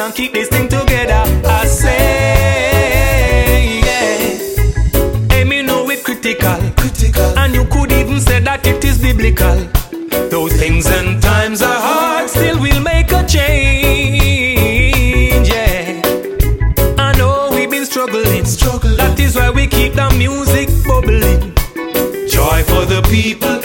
and keep this thing together. I say, yeah. Hey, me know it critical, and you could even say that it is biblical. Though things and times are hard, still we'll make a change, yeah. I know we've been struggling. That is why we keep the music bubbling. Joy for the people,